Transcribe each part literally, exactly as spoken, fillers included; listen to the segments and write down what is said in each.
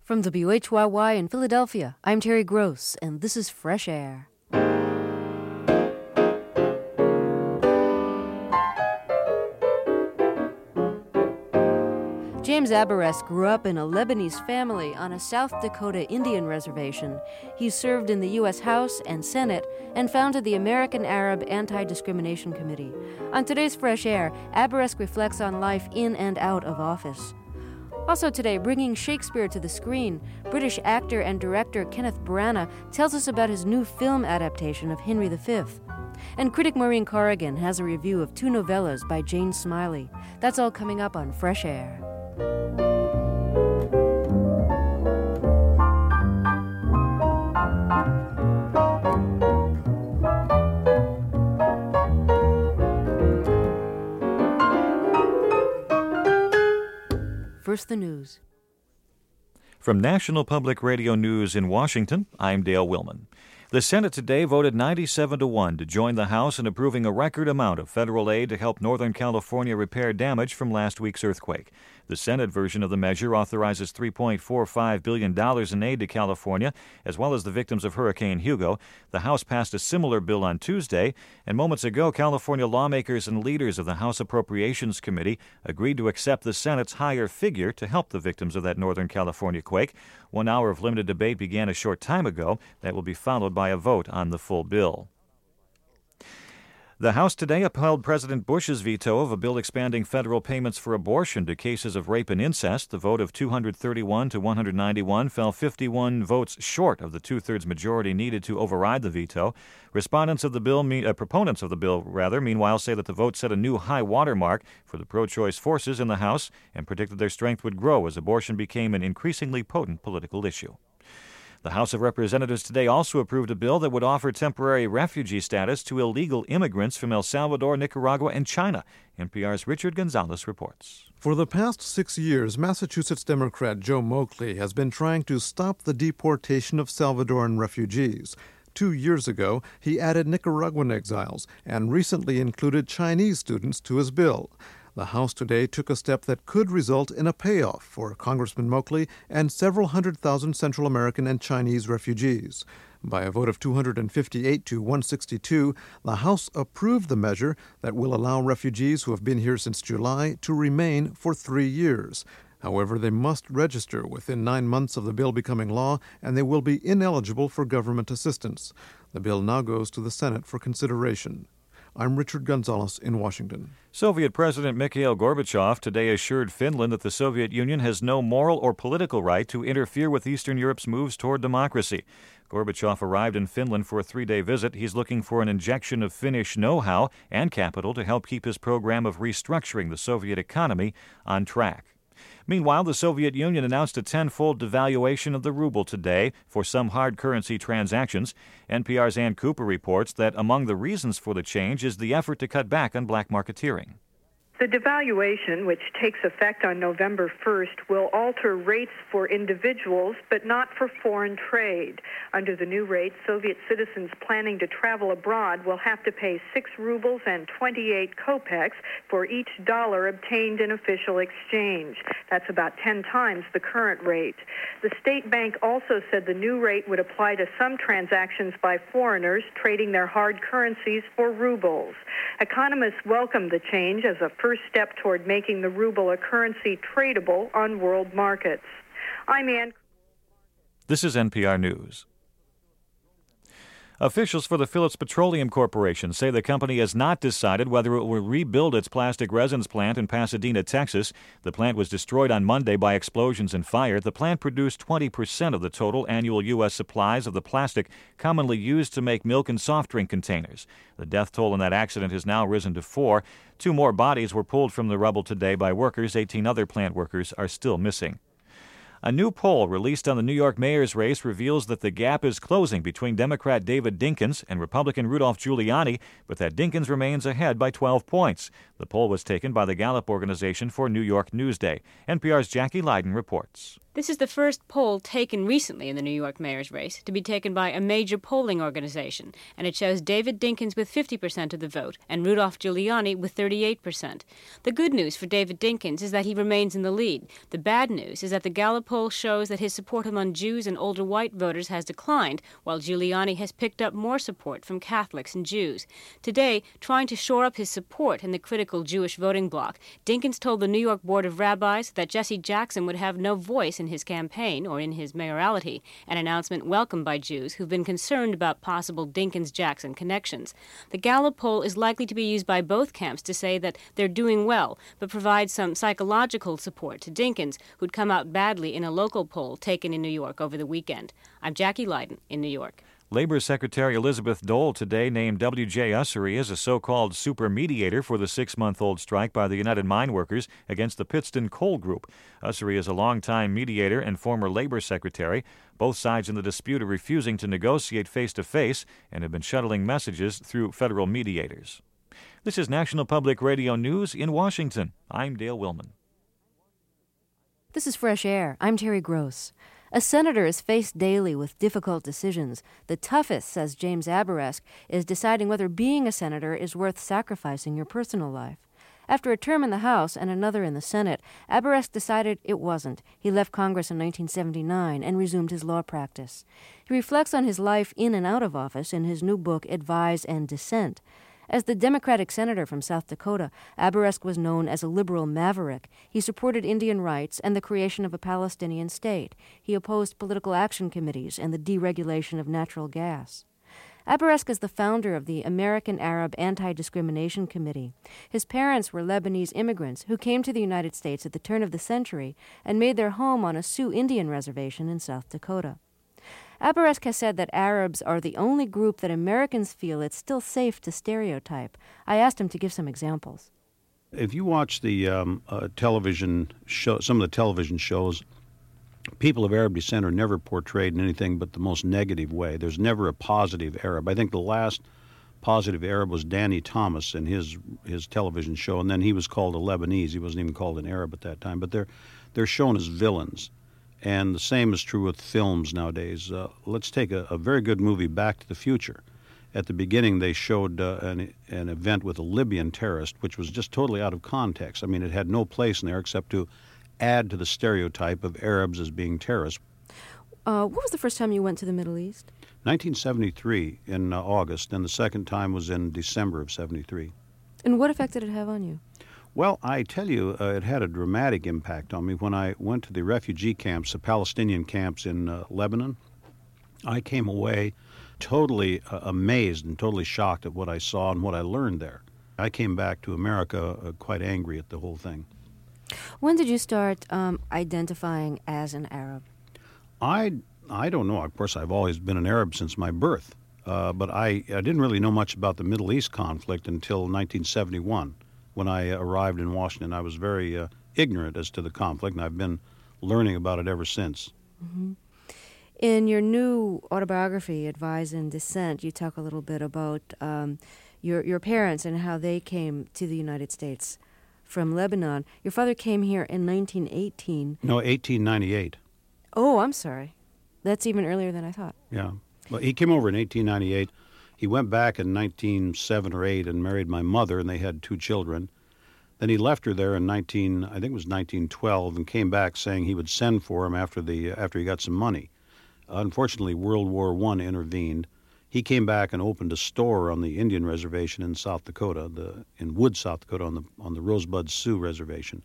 From W H Y Y in Philadelphia, I'm Terry Gross, and this is Fresh Air. James Abares grew up in a Lebanese family on a South Dakota Indian reservation. He served in the U S House and Senate and founded the American Arab Anti-Discrimination Committee. On today's Fresh Air, Abares reflects on life in and out of office. Also today, bringing Shakespeare to the screen, British actor and director Kenneth Branagh tells us about his new film adaptation of Henry the Fifth. And critic Maureen Corrigan has a review of two novellas by Jane Smiley. That's all coming up on Fresh Air. First, the news. From National Public Radio News in Washington, I'm Dale Willman. The Senate today voted ninety-seven to one to join the House in approving a record amount of federal aid to help Northern California repair damage from last week's earthquake. The Senate version of the measure authorizes three point four five billion dollars in aid to California, as well as the victims of Hurricane Hugo. The House passed a similar bill on Tuesday, and moments ago, California lawmakers and leaders of the House Appropriations Committee agreed to accept the Senate's higher figure to help the victims of that Northern California quake. One hour of limited debate began a short time ago. That will be followed by a vote on the full bill. The House today upheld President Bush's veto of a bill expanding federal payments for abortion to cases of rape and incest. The vote of two hundred thirty-one to one hundred ninety-one fell fifty-one votes short of the two-thirds majority needed to override the veto. Respondents of the bill, uh, proponents of the bill, rather, meanwhile, say that the vote set a new high watermark for the pro-choice forces in the House and predicted their strength would grow as abortion became an increasingly potent political issue. The House of Representatives today also approved a bill that would offer temporary refugee status to illegal immigrants from El Salvador, Nicaragua, and China. N P R's Richard Gonzalez reports. For the past six years, Massachusetts Democrat Joe Moakley has been trying to stop the deportation of Salvadoran refugees. Two years ago, he added Nicaraguan exiles and recently included Chinese students to his bill. The House today took a step that could result in a payoff for Congressman Moakley and several hundred thousand Central American and Chinese refugees. By a vote of two hundred fifty-eight to one hundred sixty-two, the House approved the measure that will allow refugees who have been here since July to remain for three years. However, they must register within nine months of the bill becoming law, and they will be ineligible for government assistance. The bill now goes to the Senate for consideration. I'm Richard Gonzalez in Washington. Soviet President Mikhail Gorbachev today assured Finland that the Soviet Union has no moral or political right to interfere with Eastern Europe's moves toward democracy. Gorbachev arrived in Finland for a three-day visit. He's looking for an injection of Finnish know-how and capital to help keep his program of restructuring the Soviet economy on track. Meanwhile, the Soviet Union announced a tenfold devaluation of the ruble today for some hard currency transactions. N P R's Ann Cooper reports that among the reasons for the change is the effort to cut back on black marketeering. The devaluation, which takes effect on November first, will alter rates for individuals, but not for foreign trade. Under the new rate, Soviet citizens planning to travel abroad will have to pay six rubles and twenty-eight kopecks for each dollar obtained in official exchange. That's about ten times the current rate. The state bank also said the new rate would apply to some transactions by foreigners trading their hard currencies for rubles. Economists welcome the change as a first step toward making the ruble a currency tradable on world markets. I'm Ann. This is N P R News. Officials for the Phillips Petroleum Corporation say the company has not decided whether it will rebuild its plastic resins plant in Pasadena, Texas. The plant was destroyed on Monday by explosions and fire. The plant produced twenty percent of the total annual U S supplies of the plastic commonly used to make milk and soft drink containers. The death toll in that accident has now risen to four. Two more bodies were pulled from the rubble today by workers. eighteen other plant workers are still missing. A new poll released on the New York mayor's race reveals that the gap is closing between Democrat David Dinkins and Republican Rudolph Giuliani, but that Dinkins remains ahead by twelve points. The poll was taken by the Gallup Organization for New York Newsday. N P R's Jackie Leiden reports. This is the first poll taken recently in the New York mayor's race to be taken by a major polling organization, and it shows David Dinkins with fifty percent of the vote and Rudolph Giuliani with thirty-eight percent. The good news for David Dinkins is that he remains in the lead. The bad news is that the Gallup poll shows that his support among Jews and older white voters has declined, while Giuliani has picked up more support from Catholics and Jews. Today, trying to shore up his support in the critical Jewish voting bloc, Dinkins told the New York Board of Rabbis that Jesse Jackson would have no voice in his campaign or in his mayoralty, an announcement welcomed by Jews who've been concerned about possible Dinkins-Jackson connections. The Gallup poll is likely to be used by both camps to say that they're doing well, but provides some psychological support to Dinkins, who'd come out badly in a local poll taken in New York over the weekend. I'm Jackie Leiden in New York. Labor Secretary Elizabeth Dole today named W J Ussery as a so-called super mediator for the six-month-old strike by the United Mine Workers against the Pittston Coal Group. Ussery is a longtime mediator and former Labor Secretary. Both sides in the dispute are refusing to negotiate face-to-face and have been shuttling messages through federal mediators. This is National Public Radio News in Washington. I'm Dale Willman. This is Fresh Air. I'm Terry Gross. A senator is faced daily with difficult decisions. The toughest, says James Abourezk, is deciding whether being a senator is worth sacrificing your personal life. After a term in the House and another in the Senate, Abourezk decided it wasn't. He left Congress in nineteen seventy-nine and resumed his law practice. He reflects on his life in and out of office in his new book, Advise and Dissent. As the Democratic senator from South Dakota, Abourezk was known as a liberal maverick. He supported Indian rights and the creation of a Palestinian state. He opposed political action committees and the deregulation of natural gas. Abourezk is the founder of the American Arab Anti-Discrimination Committee. His parents were Lebanese immigrants who came to the United States at the turn of the century and made their home on a Sioux Indian reservation in South Dakota. Abourezk has said that Arabs are the only group that Americans feel it's still safe to stereotype. I asked him to give some examples. If you watch the um, uh, television show, some of the television shows, people of Arab descent are never portrayed in anything but the most negative way. There's never a positive Arab. I think the last positive Arab was Danny Thomas in his his television show, and then he was called a Lebanese. He wasn't even called an Arab at that time. But they're they're shown as villains. And the same is true with films nowadays. Uh, let's take a, a very good movie, Back to the Future. At the beginning, they showed uh, an, an event with a Libyan terrorist, which was just totally out of context. I mean, it had no place in there except to add to the stereotype of Arabs as being terrorists. Uh, what was the first time you went to the Middle East? nineteen seventy-three in uh, August, and the second time was in December of seventy-three. And what effect did it have on you? Well, I tell you, uh, it had a dramatic impact on me. When I went to the refugee camps, the Palestinian camps in uh, Lebanon, I came away totally uh, amazed and totally shocked at what I saw and what I learned there. I came back to America uh, quite angry at the whole thing. When did you start um, identifying as an Arab? I, I don't know. Of course, I've always been an Arab since my birth, uh, but I, I didn't really know much about the Middle East conflict until nineteen seventy-one. When I arrived in Washington, I was very uh, ignorant as to the conflict, and I've been learning about it ever since. Mm-hmm. In your new autobiography, Advise and Dissent, you talk a little bit about um, your your parents and how they came to the United States from Lebanon. Your father came here in nineteen eighteen. No, eighteen ninety-eight. Oh, I'm sorry. That's even earlier than I thought. Yeah. Well, he came over in eighteen ninety-eight. He went back in nineteen oh seven or eight and married my mother, and they had two children. Then he left her there in nineteen, I think it was nineteen twelve, and came back saying he would send for him after the after he got some money. Unfortunately, World War One intervened. He came back and opened a store on the Indian reservation in South Dakota, the in Wood, South Dakota, on the on the Rosebud Sioux reservation.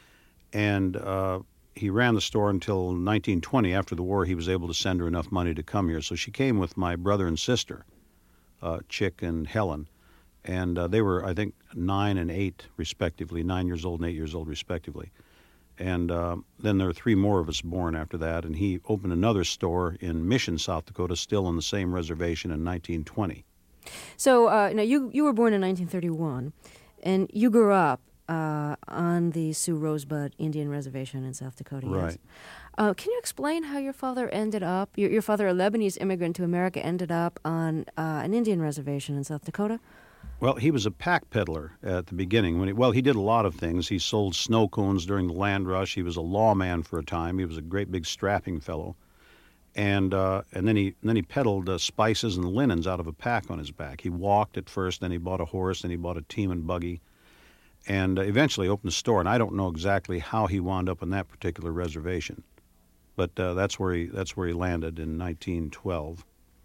And uh, he ran the store until nineteen twenty. After the war, he was able to send her enough money to come here. So she came with my brother and sister, uh, Chick and Helen. And uh, they were, I think, nine and eight, respectively, nine years old and eight years old, respectively. And uh, then there were three more of us born after that, and he opened another store in Mission, South Dakota, still on the same reservation in nineteen twenty. So uh, now you, you were born in nineteen thirty-one, and you grew up uh, on the Sioux Rosebud Indian Reservation in South Dakota. Yes? Right. Uh, can you explain how your father ended up, your, your father, a Lebanese immigrant to America, ended up on uh, an Indian reservation in South Dakota? Well, he was a pack peddler at the beginning. When he, well, he did a lot of things. He sold snow cones during the land rush. He was a lawman for a time. He was a great big strapping fellow. And uh, and then he then he peddled uh, spices and linens out of a pack on his back. He walked at first, then he bought a horse, then he bought a team and buggy, and uh, eventually opened a store. And I don't know exactly how he wound up on that particular reservation, but uh, that's where he that's where he landed in nineteen twelve.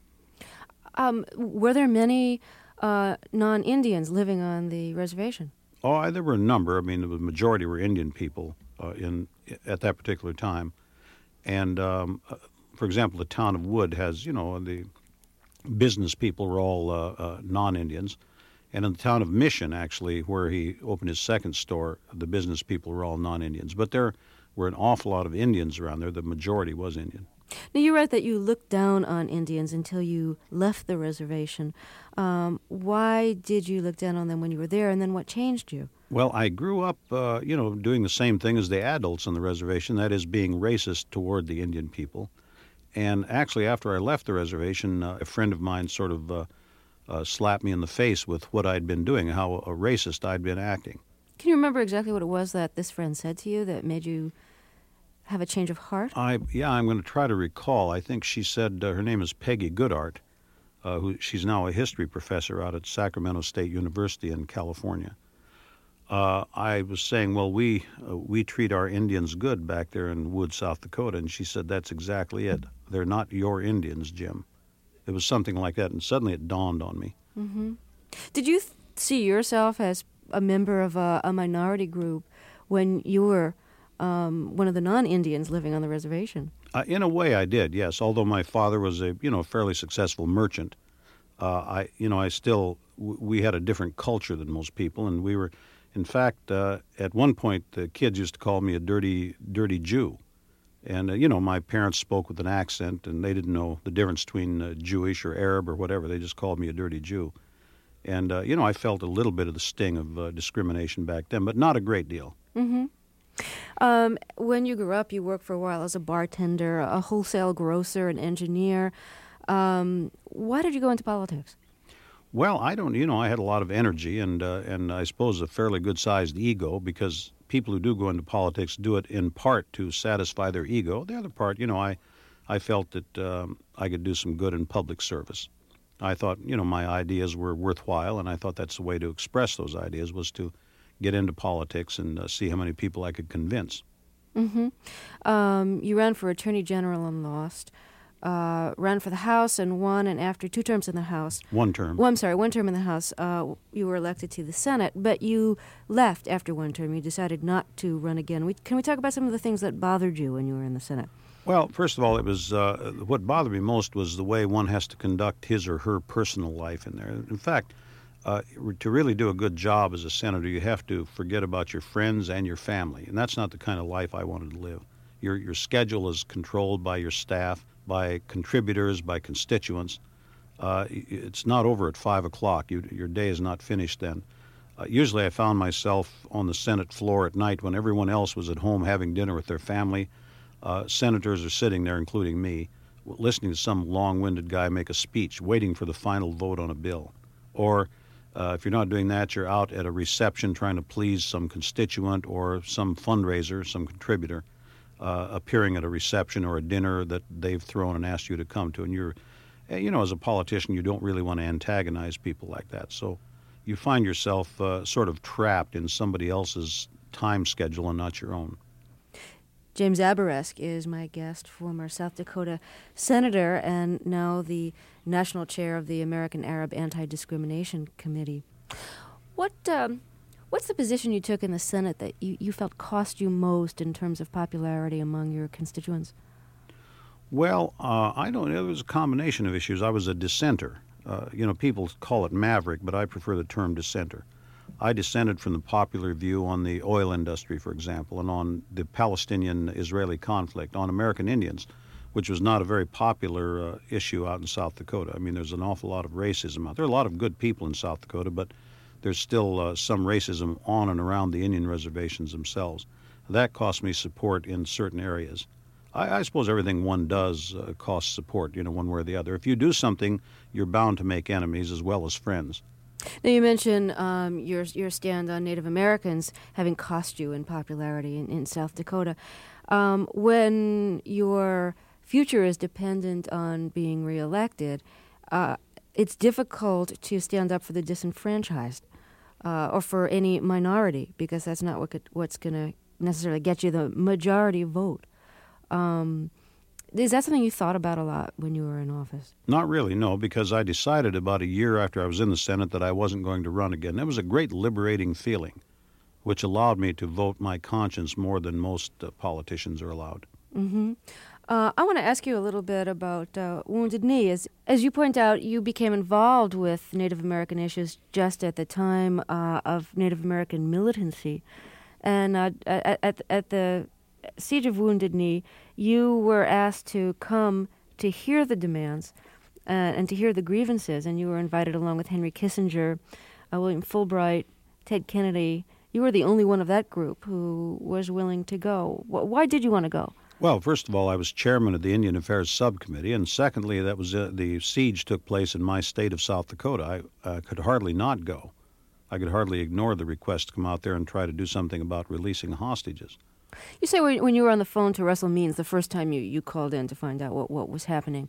Um, were there many uh, non-Indians living on the reservation? Oh, I, there were a number. I mean, the majority were Indian people uh, in at that particular time, and. Um, For example, the town of Wood has, you know, the business people were all uh, uh, non-Indians. And in the town of Mission, actually, where he opened his second store, the business people were all non-Indians. But there were an awful lot of Indians around there. The majority was Indian. Now, you write that you looked down on Indians until you left the reservation. Um, why did you look down on them when you were there, and then what changed you? Well, I grew up, uh, you know, doing the same thing as the adults on the reservation, that is being racist toward the Indian people. And actually, after I left the reservation, uh, a friend of mine sort of uh, uh, slapped me in the face with what I'd been doing, how a racist I'd been acting. Can you remember exactly what it was that this friend said to you that made you have a change of heart? I yeah, I'm going to try to recall. I think she said uh, her name is Peggy Goodart, uh, who she's now a history professor out at Sacramento State University in California. Uh, I was saying, well, we uh, we treat our Indians good back there in Wood, South Dakota, and she said, that's exactly it. They're not your Indians, Jim. It was something like that, and suddenly it dawned on me. Mm-hmm. Did you th- see yourself as a member of a, a minority group when you were um, one of the non-Indians living on the reservation? Uh, in a way, I did, yes. Although my father was a you know fairly successful merchant, uh, I you know I still w- we had a different culture than most people, and we were. In fact, uh, at one point, the kids used to call me a dirty, dirty Jew. And, uh, you know, my parents spoke with an accent, and they didn't know the difference between uh, Jewish or Arab or whatever. They just called me a dirty Jew. And, uh, you know, I felt a little bit of the sting of uh, discrimination back then, but not a great deal. Mm-hmm. Um, when you grew up, you worked for a while as a bartender, a wholesale grocer, an engineer. Um, why did you go into politics? Well, I don't, you know, I had a lot of energy and uh, and I suppose a fairly good-sized ego, because people who do go into politics do it in part to satisfy their ego. The other part, you know, I, I felt that um, I could do some good in public service. I thought, you know, my ideas were worthwhile, and I thought that's the way to express those ideas, was to get into politics and uh, see how many people I could convince. Mm-hmm. Um, you ran for Attorney General and lost. Uh, ran for the House and won, and after two terms in the House... One term. Well, I'm sorry, one term in the House, uh, you were elected to the Senate, but you left after one term. You decided not to run again. We, can we talk about some of the things that bothered you when you were in the Senate? Well, first of all, it was uh, what bothered me most was the way one has to conduct his or her personal life in there. In fact, uh, to really do a good job as a senator, you have to forget about your friends and your family, and that's not the kind of life I wanted to live. Your, your schedule is controlled by your staff, by contributors, by constituents. Uh, it's not over at five o'clock. You, your day is not finished then. Uh, usually I found myself on the Senate floor at night when everyone else was at home having dinner with their family. Uh, senators are sitting there, including me, listening to some long-winded guy make a speech, waiting for the final vote on a bill. Or uh, if you're not doing that, you're out at a reception trying to please some constituent or some fundraiser, some contributor. Uh, appearing at a reception or a dinner that they've thrown and asked you to come to. And you're, you know, as a politician, you don't really want to antagonize people like that. So you find yourself uh, sort of trapped in somebody else's time schedule and not your own. James Abourezk is my guest, former South Dakota senator and now the national chair of the American Arab Anti-Discrimination Committee. What... Um, What's the position you took in the Senate that you, you felt cost you most in terms of popularity among your constituents? Well, uh, I don't know. There was a combination of issues. I was a dissenter. Uh, you know, people call it maverick, but I prefer the term dissenter. I dissented from the popular view on the oil industry, for example, and on the Palestinian-Israeli conflict, on American Indians, which was not a very popular uh, issue out in South Dakota. I mean, there's an awful lot of racism out there. There are a lot of good people in South Dakota, but there's still uh, some racism on and around the Indian reservations themselves. That cost me support in certain areas. I, I suppose everything one does uh, costs support, you know, one way or the other. If you do something, you're bound to make enemies as well as friends. Now, you mentioned um, your your stand on Native Americans having cost you in popularity in, in South Dakota. Um, when your future is dependent on being reelected, uh, it's difficult to stand up for the disenfranchised uh, or for any minority, because that's not what could, what's going to necessarily get you the majority vote. Um, is that something you thought about a lot when you were in office? Not really, no, because I decided about a year after I was in the Senate that I wasn't going to run again. That was a great liberating feeling, which allowed me to vote my conscience more than most uh, politicians are allowed. Mm-hmm. Uh, I want to ask you a little bit about uh, Wounded Knee. As, as you point out, you became involved with Native American issues just at the time uh, of Native American militancy. And uh, at, at, at the Siege of Wounded Knee, you were asked to come to hear the demands uh, and to hear the grievances, and you were invited along with Henry Kissinger, uh, William Fulbright, Ted Kennedy. You were the only one of that group who was willing to go. Why did you want to go? Well, first of all, I was chairman of the Indian Affairs Subcommittee, and secondly, that was uh, the siege took place in my state of South Dakota. I uh, could hardly not go. I could hardly ignore the request to come out there and try to do something about releasing hostages. You say when you were on the phone to Russell Means the first time you, you called in to find out what, what was happening,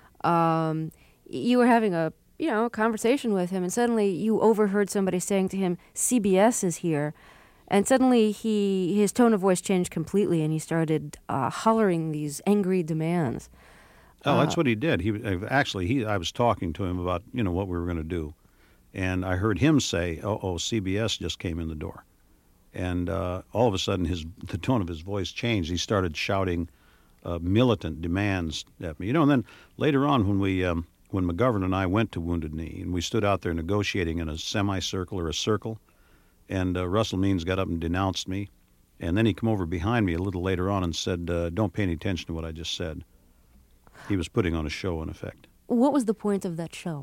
um, you were having a you know a conversation with him, and suddenly you overheard somebody saying to him, "C B S is here," and suddenly he his tone of voice changed completely, and he started uh, hollering these angry demands. Oh, uh, that's what he did. He actually he I was talking to him about you know what we were going to do, and I heard him say, "Oh, oh, C B S just came in the door." And uh, all of a sudden, his the tone of his voice changed. He started shouting uh, militant demands at me. You know, and then later on, when we um, when McGovern and I went to Wounded Knee, and we stood out there negotiating in a semicircle or a circle, and uh, Russell Means got up and denounced me, and then he came over behind me a little later on and said, uh, "Don't pay any attention to what I just said." He was putting on a show, in effect. What was the point of that show?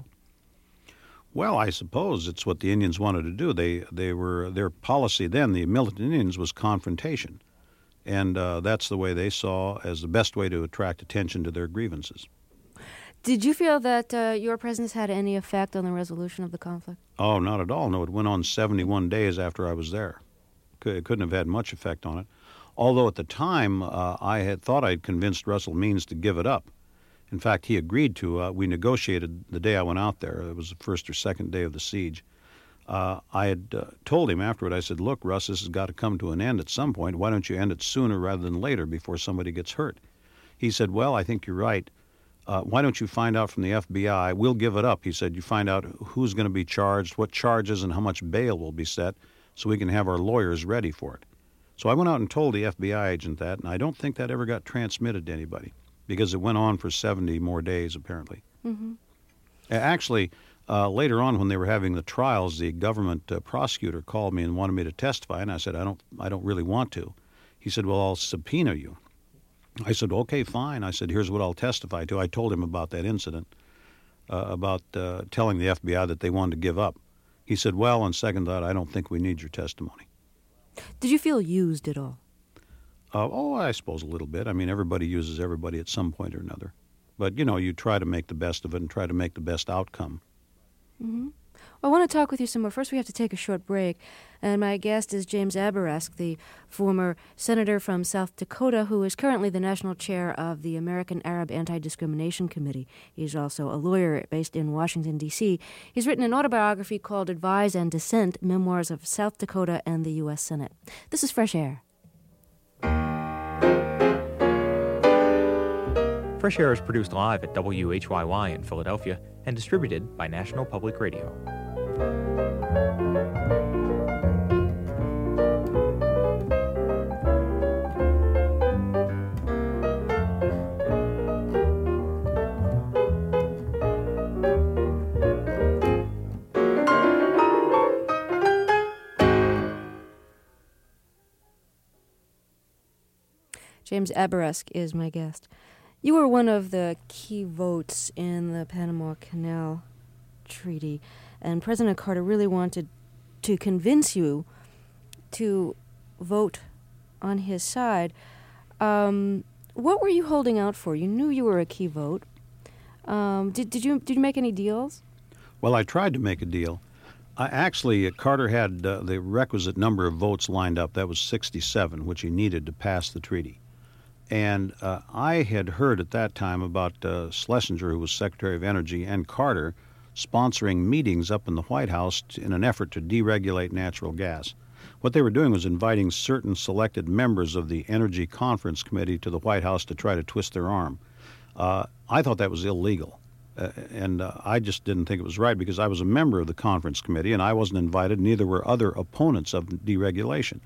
Well, I suppose it's what the Indians wanted to do. They they were their policy then, the militant Indians, was confrontation, and uh, that's the way they saw as the best way to attract attention to their grievances. Did you feel that uh, your presence had any effect on the resolution of the conflict? Oh, not at all. No, it went on seventy-one days after I was there. It couldn't have had much effect on it. Although at the time uh, I had thought I'd convinced Russell Means to give it up. In fact, he agreed to. Uh, we negotiated the day I went out there. It was the first or second day of the siege. Uh, I had uh, told him afterward, I said, "Look, Russ, this has got to come to an end at some point. Why don't you end it sooner rather than later before somebody gets hurt?" He said, "Well, I think you're right. Uh, why don't you find out from the F B I? We'll give it up." He said, "You find out who's going to be charged, what charges, and how much bail will be set so we can have our lawyers ready for it." So I went out and told the F B I agent that, and I don't think that ever got transmitted to anybody, because it went on for seventy more days, apparently. Mm-hmm. Actually, uh, later on when they were having the trials, the government uh, prosecutor called me and wanted me to testify, and I said, I don't I don't really want to. He said, "Well, I'll subpoena you." I said, "Okay, fine." I said, "Here's what I'll testify to." I told him about that incident, uh, about uh, telling the F B I that they wanted to give up. He said, "Well, on second thought, I don't think we need your testimony." Did you feel used at all? Uh, oh, I suppose a little bit. I mean, everybody uses everybody at some point or another. But, you know, you try to make the best of it and try to make the best outcome. Mm-hmm. Well, I want to talk with you some more. First, we have to take a short break. And my guest is James Abourezk, the former senator from South Dakota, who is currently the national chair of the American Arab Anti-Discrimination Committee. He's also a lawyer based in Washington, D C He's written an autobiography called Advise and Dissent, Memoirs of South Dakota and the U S Senate. This is Fresh Air. Fresh Air is produced live at W H Y Y in Philadelphia and distributed by National Public Radio. James Abourezk is my guest. You were one of the key votes in the Panama Canal Treaty, and President Carter really wanted to convince you to vote on his side. Um, what were you holding out for? You knew you were a key vote. Um, did, did you did you make any deals? Well, I tried to make a deal. I actually, Carter had uh, the requisite number of votes lined up. That was sixty-seven, which he needed to pass the treaty. And uh, I had heard at that time about uh, Schlesinger, who was Secretary of Energy, and Carter sponsoring meetings up in the White House in an effort to deregulate natural gas. What they were doing was inviting certain selected members of the Energy Conference Committee to the White House to try to twist their arm. Uh, I thought that was illegal. Uh, and uh, I just didn't think it was right because I was a member of the conference committee and I wasn't invited, neither were other opponents of deregulation.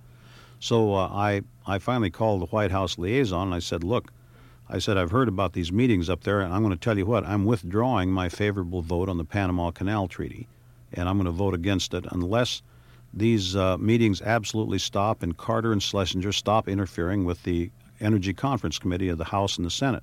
So uh, I, I finally called the White House liaison and I said, look, I said, I've heard about these meetings up there and I'm going to tell you what, I'm withdrawing my favorable vote on the Panama Canal Treaty and I'm going to vote against it unless these uh, meetings absolutely stop and Carter and Schlesinger stop interfering with the Energy Conference Committee of the House and the Senate.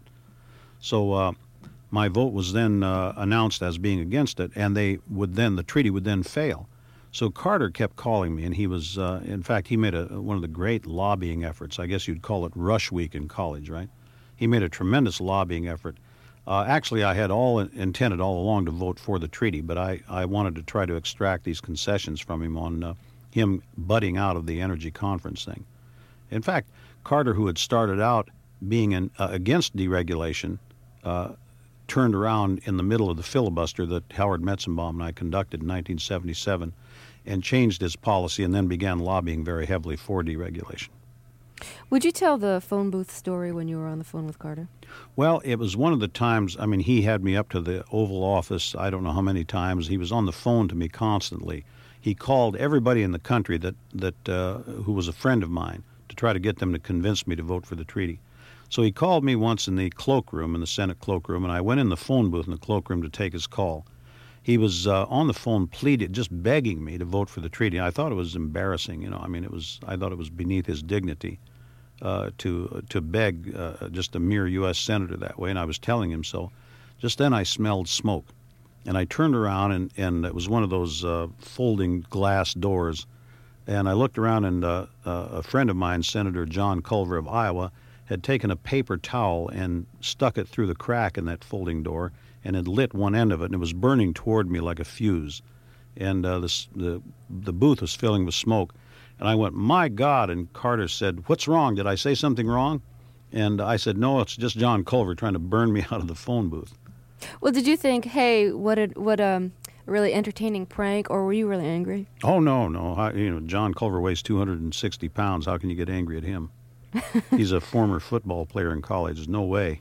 So uh, my vote was then uh, announced as being against it, and they would then the treaty would then fail. So Carter kept calling me, and he was, uh, in fact, he made a, one of the great lobbying efforts. I guess you'd call it rush week in college, right? He made a tremendous lobbying effort. Uh, actually, I had all intended all along to vote for the treaty, but I, I wanted to try to extract these concessions from him on uh, him butting out of the Energy Conference thing. In fact, Carter, who had started out being an, uh, against deregulation, uh, turned around in the middle of the filibuster that Howard Metzenbaum and I conducted in nineteen seventy-seven and changed his policy and then began lobbying very heavily for deregulation. Would you tell the phone booth story when you were on the phone with Carter? Well, it was one of the times, I mean, he had me up to the Oval Office, I don't know how many times. He was on the phone to me constantly. He called everybody in the country that, that uh, who was a friend of mine to try to get them to convince me to vote for the treaty. So he called me once in the cloakroom, in the Senate cloakroom, and I went in the phone booth in the cloakroom to take his call. He was uh, on the phone pleaded, just begging me to vote for the treaty. I thought it was embarrassing, you know. I mean, it was. I thought it was beneath his dignity uh, to to beg uh, just a mere U S senator that way, and I was telling him so. Just then I smelled smoke, and I turned around, and, and it was one of those uh, folding glass doors, and I looked around, and uh, uh, a friend of mine, Senator John Culver of Iowa, had taken a paper towel and stuck it through the crack in that folding door and had lit one end of it, and it was burning toward me like a fuse. And uh, this, the, the booth was filling with smoke. And I went, my God, and Carter said, what's wrong? Did I say something wrong? And I said, no, it's just John Culver trying to burn me out of the phone booth. Well, did you think, hey, what a, what um, a really entertaining prank, or were you really angry? Oh, no, no. I, you know, John Culver weighs two hundred sixty pounds. How can you get angry at him? He's a former football player in college. There's no way.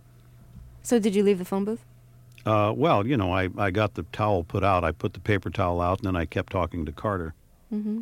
So did you leave the phone booth? Uh, well, you know, I, I got the towel put out. I put the paper towel out, and then I kept talking to Carter. Mm-hmm.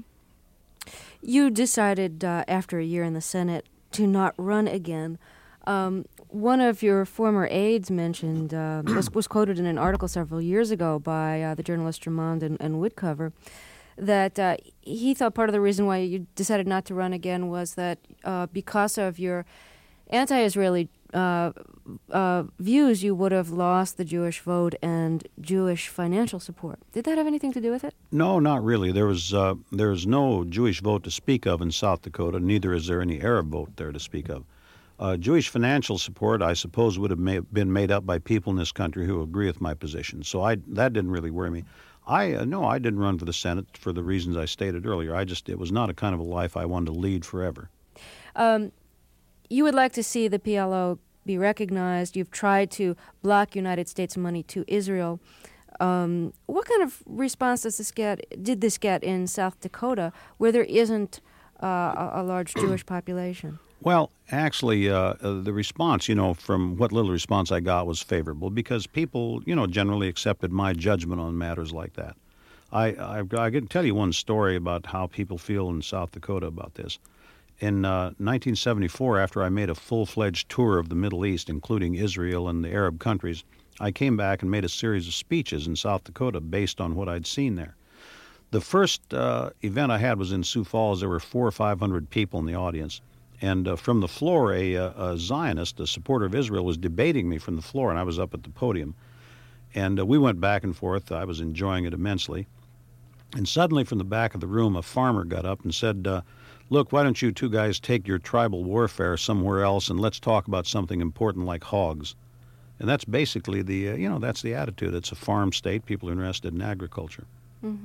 You decided uh, after a year in the Senate to not run again. Um, one of your former aides mentioned, uh, was, was quoted in an article several years ago by uh, the journalists Drummond and, and Woodcover, that uh, he thought part of the reason why you decided not to run again was that uh, because of your anti-Israeli uh, uh, views, you would have lost the Jewish vote and Jewish financial support. Did that have anything to do with it? No, not really. There was uh, there is no Jewish vote to speak of in South Dakota. Neither is there any Arab vote there to speak of. Uh, Jewish financial support, I suppose, would have ma- been made up by people in this country who agree with my position. So I that didn't really worry me. I uh, no, I didn't run for the Senate for the reasons I stated earlier. I just it was not a kind of a life I wanted to lead forever. Um, you would like to see the P L O be recognized. You've tried to block United States money to Israel. Um, what kind of response does this get? Did this get in South Dakota, where there isn't uh, a, a large Jewish population? Well, actually, uh, uh, the response, you know, from what little response I got was favorable because people, you know, generally accepted my judgment on matters like that. I, I, I can tell you one story about how people feel in South Dakota about this. In uh, nineteen seventy-four, after I made a full-fledged tour of the Middle East, including Israel and the Arab countries, I came back and made a series of speeches in South Dakota based on what I'd seen there. The first uh, event I had was in Sioux Falls. There were four or five hundred people in the audience. And uh, from the floor, a, a Zionist, a supporter of Israel, was debating me from the floor, and I was up at the podium. And uh, we went back and forth. I was enjoying it immensely. And suddenly, from the back of the room, a farmer got up and said, uh, look, why don't you two guys take your tribal warfare somewhere else, and let's talk about something important like hogs. And that's basically the, uh, you know, that's the attitude. It's a farm state. People are interested in agriculture. Mm-hmm.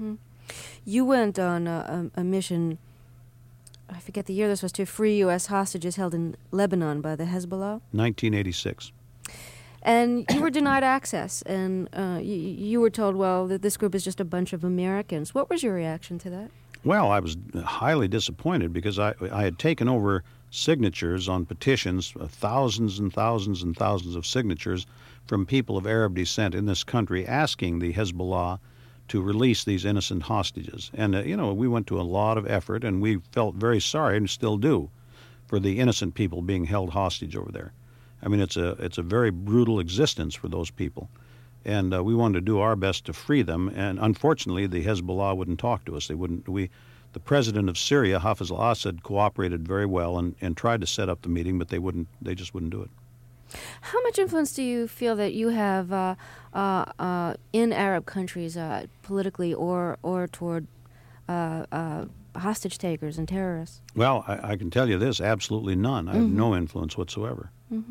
You went on a, a, a mission, I forget the year this was, to free U S hostages held in Lebanon by the Hezbollah. nineteen eighty-six. And you were denied access, and uh, you, you were told, well, that this group is just a bunch of Americans. What was your reaction to that? Well, I was highly disappointed because I, I had taken over signatures on petitions, uh, thousands and thousands and thousands of signatures from people of Arab descent in this country asking the Hezbollah to release these innocent hostages. And, uh, you know, we went to a lot of effort, and we felt very sorry, and still do, for the innocent people being held hostage over there. I mean, it's a it's a very brutal existence for those people. And uh, we wanted to do our best to free them. And unfortunately, the Hezbollah wouldn't talk to us. They wouldn't. We, the president of Syria, Hafez al-Assad, cooperated very well and, and tried to set up the meeting, but they wouldn't. They just wouldn't do it. How much influence do you feel that you have uh, uh, uh, in Arab countries, uh, politically or or toward uh, uh, hostage takers and terrorists? Well, I, I can tell you this: absolutely none. I have mm-hmm. no influence whatsoever. Mm-hmm.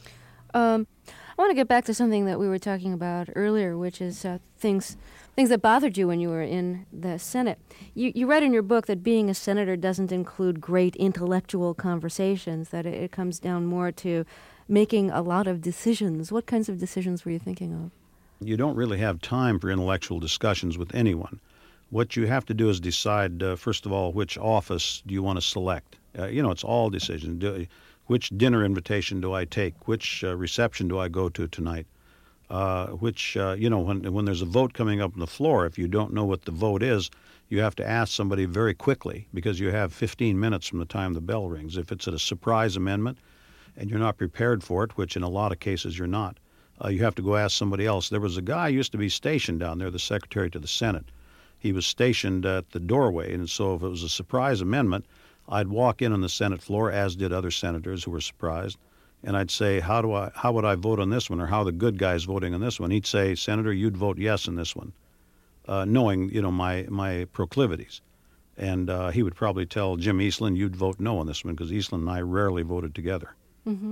Um, I want to get back to something that we were talking about earlier, which is uh, things things that bothered you when you were in the Senate. You, you read in your book that being a senator doesn't include great intellectual conversations, that it, it comes down more to making a lot of decisions. What kinds of decisions were you thinking of? You don't really have time for intellectual discussions with anyone. What you have to do is decide, uh, first of all, which office do you want to select. Uh, you know, it's all decisions. Do, which dinner invitation do I take? Which uh, reception do I go to tonight? Uh, which, uh, you know, when when there's a vote coming up on the floor, if you don't know what the vote is, you have to ask somebody very quickly because you have fifteen minutes from the time the bell rings. If it's a surprise amendment and you're not prepared for it, which in a lot of cases you're not, uh, you have to go ask somebody else. There was a guy who used to be stationed down there, the Secretary to the Senate. He was stationed at the doorway, and so if it was a surprise amendment, I'd walk in on the Senate floor, as did other senators who were surprised, and I'd say, how do I, how would I vote on this one, or how are the good guys voting on this one? He'd say, Senator, you'd vote yes on this one, uh, knowing, you know, my, my proclivities. And uh, he would probably tell Jim Eastland, you'd vote no on this one, because Eastland and I rarely voted together. Mm-hmm.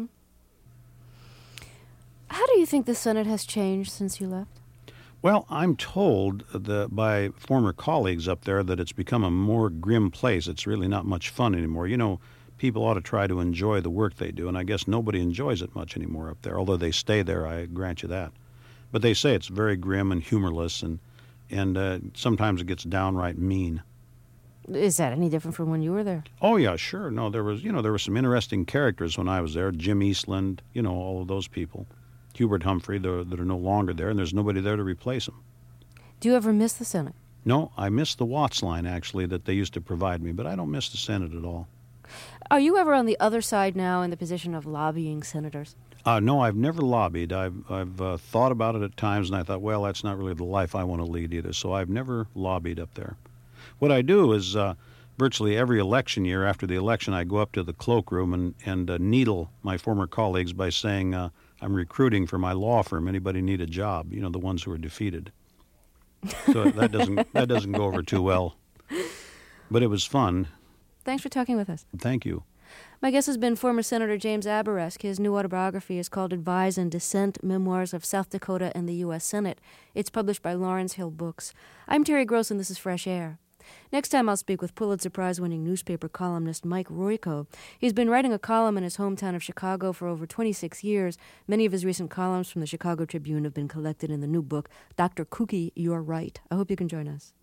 How do you think the Senate has changed since you left? Well, I'm told the, by former colleagues up there that it's become a more grim place. It's really not much fun anymore. You know, people ought to try to enjoy the work they do, and I guess nobody enjoys it much anymore up there, although they stay there, I grant you that. But they say it's very grim and humorless, and, and uh, sometimes it gets downright mean. Is that any different from when you were there? Oh, yeah, sure. No, there was, you know, there were some interesting characters when I was there. Jim Eastland, you know, all of those people. Hubert Humphrey, the, that are no longer there, and there's nobody there to replace him. Do you ever miss the Senate? No, I miss the Watts line, actually, that they used to provide me, but I don't miss the Senate at all. Are you ever on the other side now in the position of lobbying senators? Uh, no, I've never lobbied. I've, I've uh, thought about it at times, and I thought, well, that's not really the life I want to lead either, so I've never lobbied up there. What I do is uh, virtually every election year, after the election, I go up to the cloakroom and, and uh, needle my former colleagues by saying, uh, I'm recruiting for my law firm. Anybody need a job? You know, the ones who are defeated. So that doesn't that doesn't go over too well. But it was fun. Thanks for talking with us. Thank you. My guest has been former Senator James Abourezk. His new autobiography is called Advise and Dissent, Memoirs of South Dakota and the U S Senate. It's published by Lawrence Hill Books. I'm Terry Gross, and this is Fresh Air. Next time I'll speak with Pulitzer Prize-winning newspaper columnist Mike Royko. He's been writing a column in his hometown of Chicago for over twenty-six years. Many of his recent columns from the Chicago Tribune have been collected in the new book, Doctor Kooky, You're Right. I hope you can join us.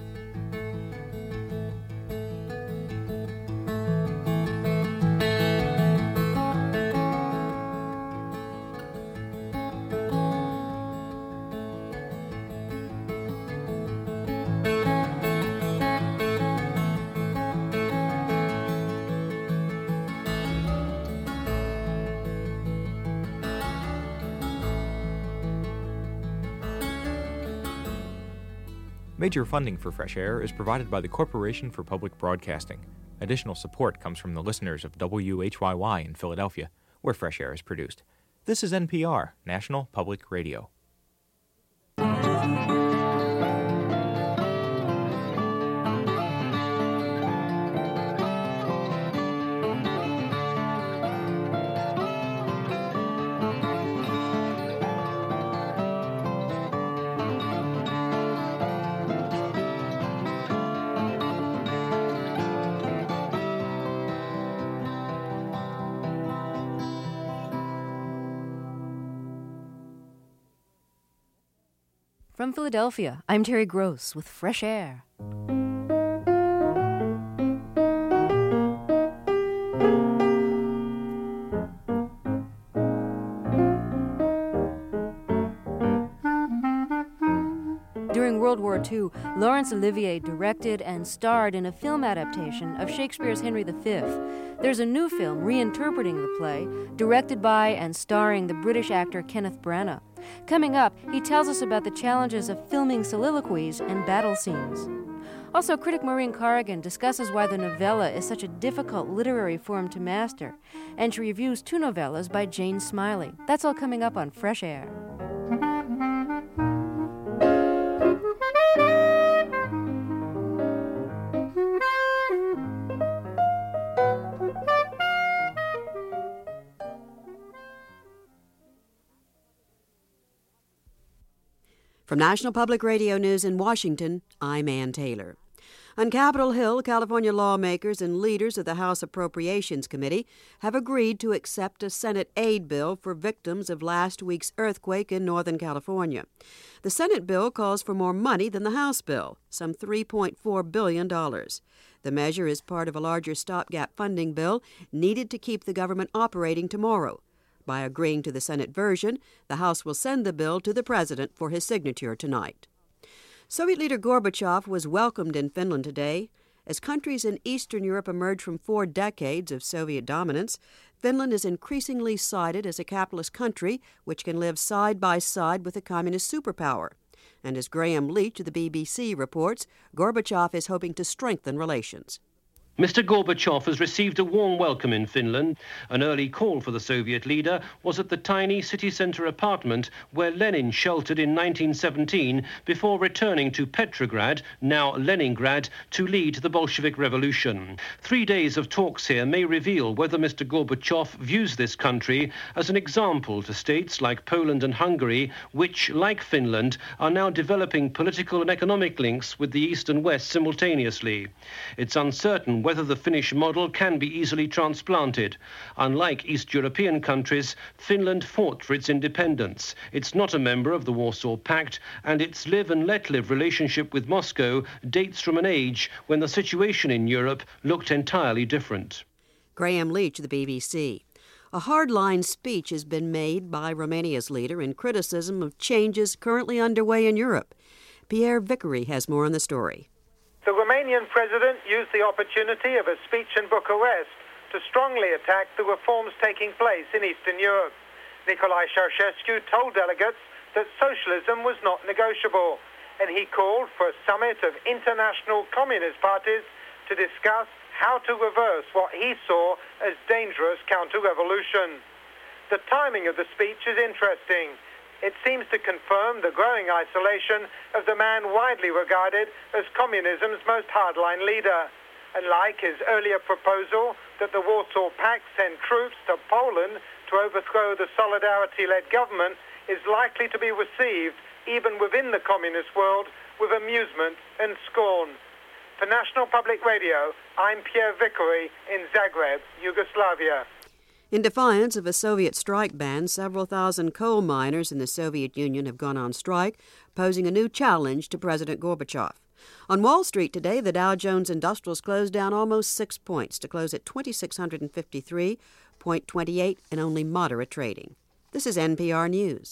Major funding for Fresh Air is provided by the Corporation for Public Broadcasting. Additional support comes from the listeners of W H Y Y in Philadelphia, where Fresh Air is produced. This is N P R, National Public Radio. From Philadelphia, I'm Terry Gross with Fresh Air. During World War Two, Laurence Olivier directed and starred in a film adaptation of Shakespeare's Henry the Fifth. There's a new film reinterpreting the play, directed by and starring the British actor Kenneth Branagh. Coming up, he tells us about the challenges of filming soliloquies and battle scenes. Also, critic Maureen Corrigan discusses why the novella is such a difficult literary form to master, and she reviews two novellas by Jane Smiley. That's all coming up on Fresh Air. From National Public Radio News in Washington, I'm Ann Taylor. On Capitol Hill, California lawmakers and leaders of the House Appropriations Committee have agreed to accept a Senate aid bill for victims of last week's earthquake in Northern California. The Senate bill calls for more money than the House bill, some three point four billion dollars. The measure is part of a larger stopgap funding bill needed to keep the government operating tomorrow. By agreeing to the Senate version, the House will send the bill to the President for his signature tonight. Soviet leader Gorbachev was welcomed in Finland today. As countries in Eastern Europe emerge from four decades of Soviet dominance, Finland is increasingly cited as a capitalist country which can live side by side with a communist superpower. And as Graham Leach of the B B C reports, Gorbachev is hoping to strengthen relations. Mister Gorbachev has received a warm welcome in Finland. An early call for the Soviet leader was at the tiny city centre apartment where Lenin sheltered in nineteen seventeen before returning to Petrograd, now Leningrad, to lead the Bolshevik Revolution. Three days of talks here may reveal whether Mister Gorbachev views this country as an example to states like Poland and Hungary, which, like Finland, are now developing political and economic links with the East and West simultaneously. It's uncertain whether the Finnish model can be easily transplanted. Unlike East European countries, Finland fought for its independence. It's not a member of the Warsaw Pact, and its live and let live relationship with Moscow dates from an age when the situation in Europe looked entirely different. Graham Leach of the B B C. A hardline speech has been made by Romania's leader in criticism of changes currently underway in Europe. Pierre Vickery has more on the story. The Romanian president used the opportunity of a speech in Bucharest to strongly attack the reforms taking place in Eastern Europe. Nicolae Ceausescu told delegates that socialism was not negotiable, and he called for a summit of international communist parties to discuss how to reverse what he saw as dangerous counter-revolution. The timing of the speech is interesting. It seems to confirm the growing isolation of the man widely regarded as communism's most hardline leader. And like his earlier proposal that the Warsaw Pact send troops to Poland to overthrow the Solidarity-led government is likely to be received, even within the communist world, with amusement and scorn. For National Public Radio, I'm Pierre Vickery in Zagreb, Yugoslavia. In defiance of a Soviet strike ban, several thousand coal miners in the Soviet Union have gone on strike, posing a new challenge to President Gorbachev. On Wall Street today, the Dow Jones Industrials closed down almost six points to close at two thousand six hundred fifty-three point two eight in only moderate trading. This is N P R News.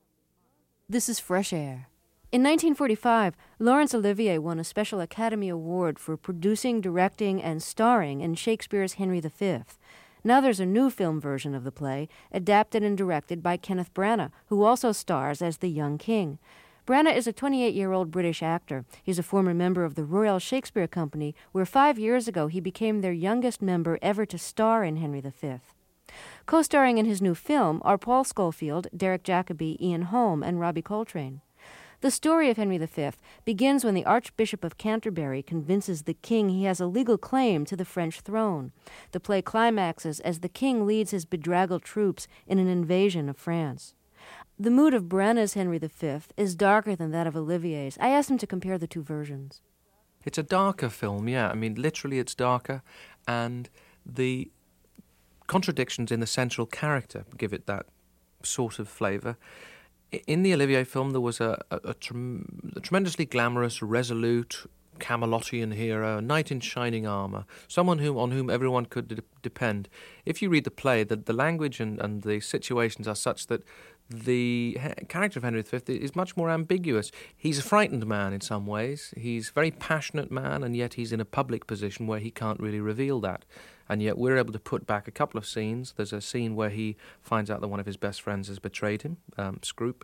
This is Fresh Air. In nineteen forty-five, Laurence Olivier won a Special Academy Award for producing, directing, and starring in Shakespeare's Henry the Fifth. Now there's a new film version of the play, adapted and directed by Kenneth Branagh, who also stars as the young king. Branagh is a twenty-eight-year-old British actor. He's a former member of the Royal Shakespeare Company, where five years ago he became their youngest member ever to star in Henry the Fifth. Co-starring in his new film are Paul Scofield, Derek Jacobi, Ian Holm, and Robbie Coltrane. The story of Henry the Fifth begins when the Archbishop of Canterbury convinces the king he has a legal claim to the French throne. The play climaxes as the king leads his bedraggled troops in an invasion of France. The mood of Branagh's Henry the Fifth is darker than that of Olivier's. I asked him to compare the two versions. It's a darker film, yeah. I mean, literally it's darker, and the contradictions in the central character give it that sort of flavour. In the Olivier film, there was a, a, a, trem- a tremendously glamorous, resolute, Camelotian hero, a knight in shining armour, someone whom, on whom everyone could de- depend. If you read the play, the, the language and, and the situations are such that the he- character of Henry the Fifth is much more ambiguous. He's a frightened man in some ways. He's a very passionate man, and yet he's in a public position where he can't really reveal that. And yet we're able to put back a couple of scenes. There's a scene where he finds out that one of his best friends has betrayed him, um, Scroop,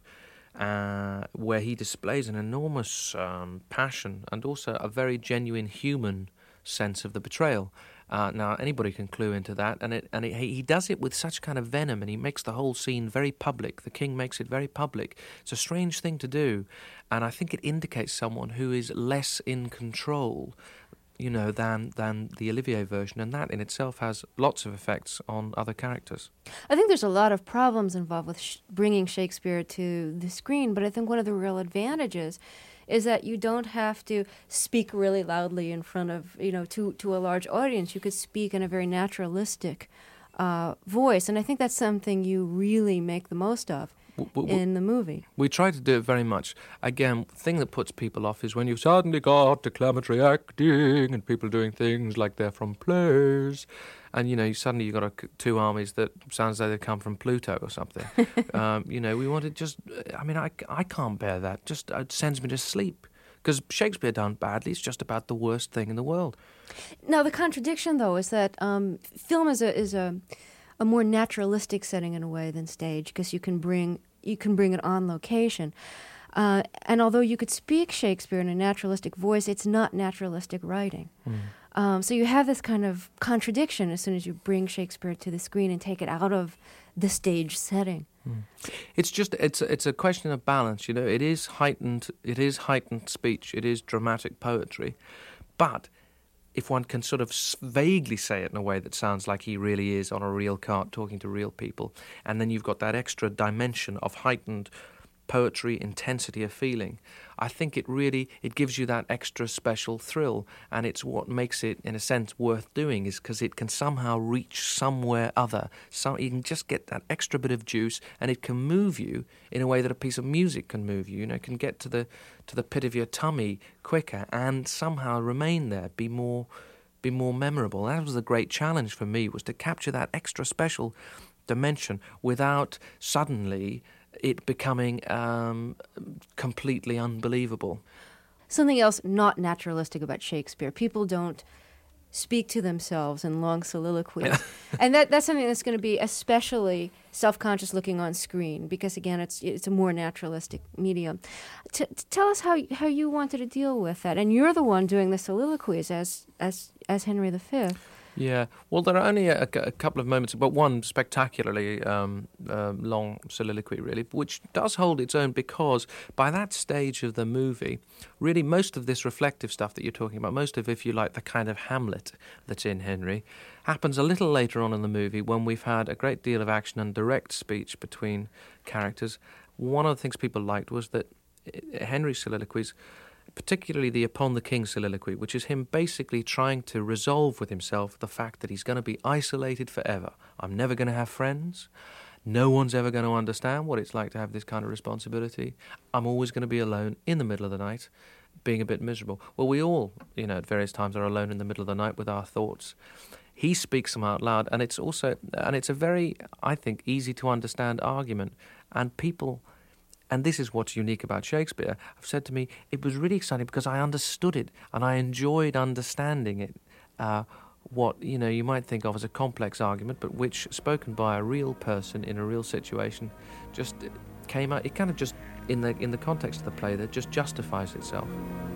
uh, where he displays an enormous um, passion and also a very genuine human sense of the betrayal. Uh, now, anybody can clue into that, and it, and it, he does it with such kind of venom, and he makes the whole scene very public. The king makes it very public. It's a strange thing to do, and I think it indicates someone who is less in control, you know, than than the Olivier version, and that in itself has lots of effects on other characters. I think there's a lot of problems involved with sh- bringing Shakespeare to the screen, but I think one of the real advantages is that you don't have to speak really loudly in front of, you know, to, to a large audience. You could speak in a very naturalistic uh, voice, and I think that's something you really make the most of w- w- in the movie. We try to do it very much. Again, the thing that puts people off is when you've suddenly got declamatory acting and people doing things like they're from plays, and, you know, you suddenly you've got a, two armies that sounds like they come from Pluto or something. um, you know, we want to just, I mean, I, I can't bear that. Just it sends me to sleep. Because Shakespeare done badly is just about the worst thing in the world. Now, the contradiction, though, is that um, film is a is a, a more naturalistic setting in a way than stage, because you can bring you can bring it on location. Uh, and although you could speak Shakespeare in a naturalistic voice, it's not naturalistic writing. Mm. Um, so you have this kind of contradiction as soon as you bring Shakespeare to the screen and take it out of the stage setting. Mm. It's just it's it's a question of balance, you know. It is heightened it is heightened speech, it is dramatic poetry, but if one can sort of vaguely say it in a way that sounds like he really is on a real cart talking to real people, and then you've got that extra dimension of heightened poetry, intensity of feeling, I think it really, it gives you that extra special thrill, and it's what makes it, in a sense, worth doing, is because it can somehow reach somewhere other. So you can just get that extra bit of juice, and it can move you in a way that a piece of music can move you. You know, it can get to the to the pit of your tummy quicker, and somehow remain there, be more, be more memorable. That was the great challenge for me, was to capture that extra special dimension without suddenly it becoming um, completely unbelievable. Something else not naturalistic about Shakespeare: people don't speak to themselves in long soliloquies. And that that's something that's going to be especially self-conscious looking on screen, because, again, it's it's a more naturalistic medium. T- t- tell us how how you wanted to deal with that. And you're the one doing the soliloquies as as, as Henry the Fifth. Yeah, well, there are only a, a couple of moments, but one spectacularly um, uh, long soliloquy, really, which does hold its own, because by that stage of the movie, really most of this reflective stuff that you're talking about, most of, if you like, the kind of Hamlet that's in Henry, happens a little later on in the movie, when we've had a great deal of action and direct speech between characters. One of the things people liked was that Henry's soliloquies, particularly the Upon the King soliloquy, which is him basically trying to resolve with himself the fact that he's going to be isolated forever. I'm never going to have friends. No one's ever going to understand what it's like to have this kind of responsibility. I'm always going to be alone in the middle of the night, being a bit miserable. Well, we all, you know, at various times are alone in the middle of the night with our thoughts. He speaks them out loud, and it's also, and it's a very, I think, easy to understand argument, and people. And this is what's unique about Shakespeare. I've said to me, it was really exciting because I understood it, and I enjoyed understanding it. Uh, what, you know, you might think of as a complex argument, but which, spoken by a real person in a real situation, just came out. It kind of just, in the in the context of the play, that just justifies itself.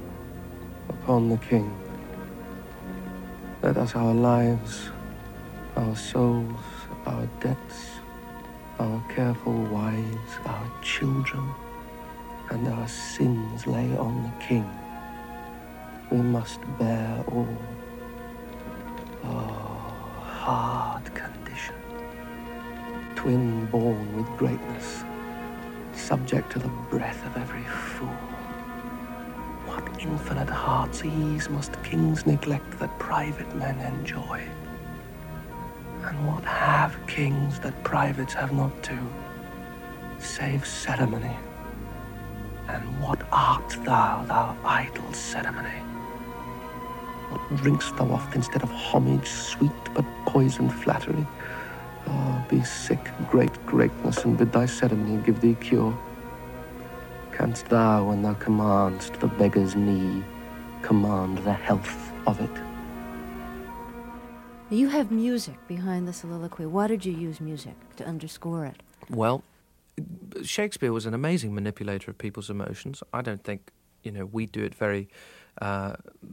Upon the King, let us our lives, our souls, our debts, our careful wives, our children, and our sins lay on the King. We must bear all. Oh, hard condition. Twin born with greatness, subject to the breath of every fool. What infinite heart's ease must kings neglect that private men enjoy? And what have kings that privates have not too? save ceremony? And what art thou, thou idle ceremony? What drink'st thou oft instead of homage sweet, but poisoned flattery? Oh, be sick, great greatness, and bid thy ceremony give thee cure. Canst thou, when thou commandst the beggar's knee, command the health of it? You have music behind the soliloquy. Why did you use music to underscore it? Well, Shakespeare was an amazing manipulator of people's emotions. I don't think, you know, we do it very uh,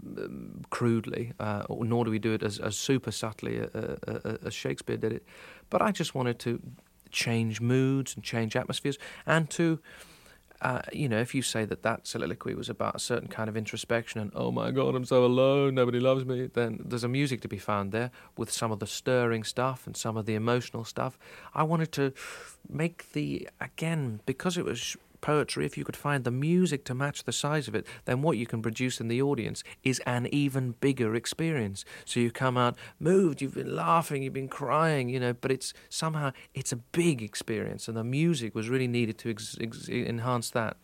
crudely, uh, nor do we do it as, as super subtly uh, uh, as Shakespeare did it. But I just wanted to change moods and change atmospheres, and to, uh, you know, if you say that that soliloquy was about a certain kind of introspection and, oh my God, I'm so alone, nobody loves me, then there's a music to be found there with some of the stirring stuff and some of the emotional stuff. I wanted to make the, again, because it was poetry, if you could find the music to match the size of it, then what you can produce in the audience is an even bigger experience. So you come out moved, you've been laughing, you've been crying, you know, but it's somehow, it's a big experience, and the music was really needed to ex- ex- enhance that.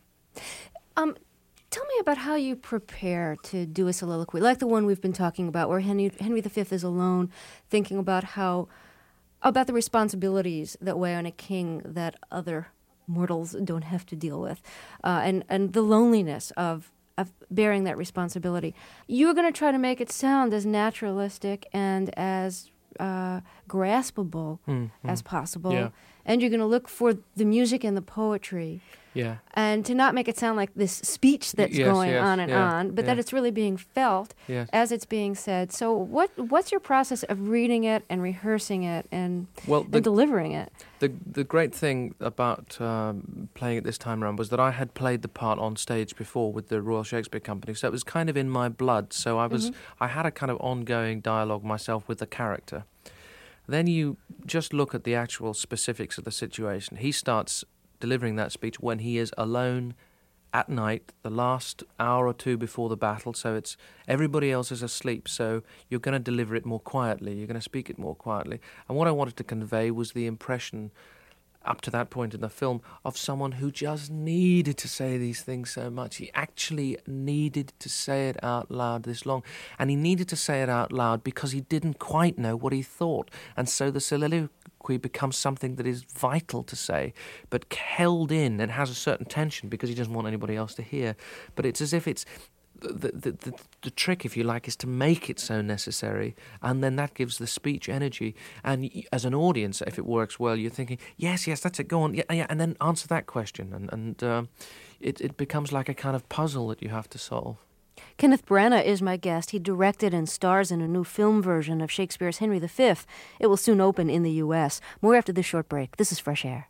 Um, tell me about how you prepare to do a soliloquy, like the one we've been talking about, where Henry, Henry the Fifth is alone, thinking about how, about the responsibilities that weigh on a king that other mortals don't have to deal with, uh, and, and the loneliness of, of bearing that responsibility. You're going to try to make it sound as naturalistic and as uh, graspable mm, as mm. possible, Yeah. and you're going to look for the music and the poetry. Yeah. And to not make it sound like this speech that's yes, going yes, on and yeah, on, but yeah. that it's really being felt Yes. as it's being said. So what what's your process of reading it and rehearsing it and, Well, the, and delivering it? The the great thing about um, playing it this time around was that I had played the part on stage before with the Royal Shakespeare Company, so it was kind of in my blood. So I was Mm-hmm. I had a kind of ongoing dialogue myself with the character. Then you just look at the actual specifics of the situation. He starts delivering that speech when he is alone at night, the last hour or two before the battle, so it's everybody else is asleep, so you're going to deliver it more quietly, you're going to speak it more quietly. And what I wanted to convey was the impression, up to that point in the film, of someone who just needed to say these things so much. He actually needed to say it out loud this long, and he needed to say it out loud because he didn't quite know what he thought, and so the soliloquy becomes something that is vital to say, but held in and has a certain tension because he doesn't want anybody else to hear. But it's as if it's the, the, the, the trick, if you like, is to make it so necessary, and then that gives the speech energy. And as an audience, if it works well, you're thinking, yes, yes, that's it, go on, yeah, yeah, and then answer that question. And, and uh, it, it becomes like a kind of puzzle that you have to solve. Kenneth Branagh is my guest. He directed and stars in a new film version of Shakespeare's Henry the Fifth. It will soon open in the U S. More after this short break. This is Fresh Air.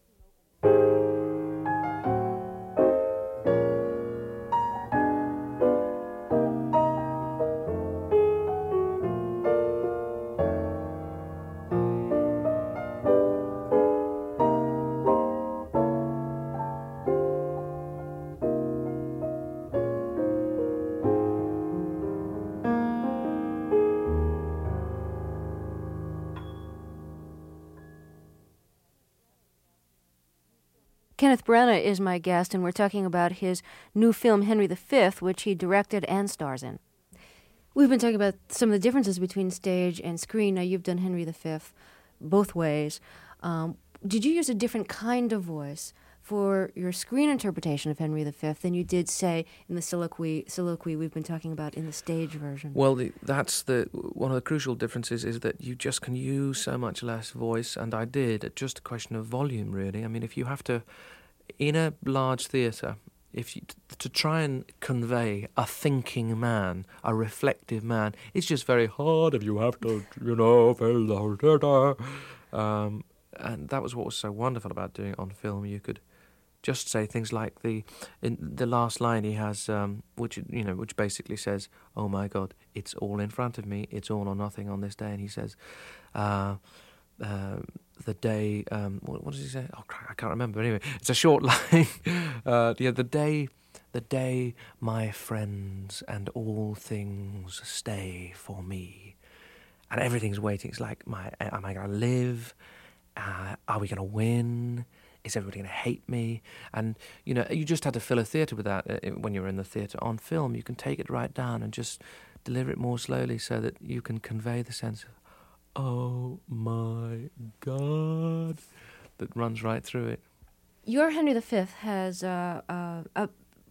Kenneth Branagh is my guest, and we're talking about his new film, Henry the Fifth, which he directed and stars in. We've been talking about some of the differences between stage and screen. Now, you've done Henry the Fifth both ways. Um, did you use a different kind of voice for your screen interpretation of Henry the Fifth than you did, say, in the soliloquy, soliloquy we've been talking about in the stage version? Well, the, that's the one of the crucial differences is that you just can use so much less voice, and I did. It's just a question of volume, really. I mean, if you have to, in a large theatre, if you, to try and convey a thinking man, a reflective man, it's just very hard if you have to, you know, fill the whole theatre. Um, and that was what was so wonderful about doing it on film. You could just say things like the in the last line he has, um, which you know, which basically says, "Oh my God, it's all in front of me. It's all or nothing on this day." And he says, uh, uh, "The day." Um, what, what does he say? Oh, I can't remember. Anyway, it's a short line. uh, yeah, the day, the day, my friends and all things stay for me, and everything's waiting. It's like, my, am I going to live? Uh, are we going to win? is everybody going to hate me? And, you know, you just had to fill a theatre with that uh, when you were in the theatre. On film, you can take it right down and just deliver it more slowly so that you can convey the sense of, oh my God, that runs right through it. Your Henry the Fifth has uh, uh, a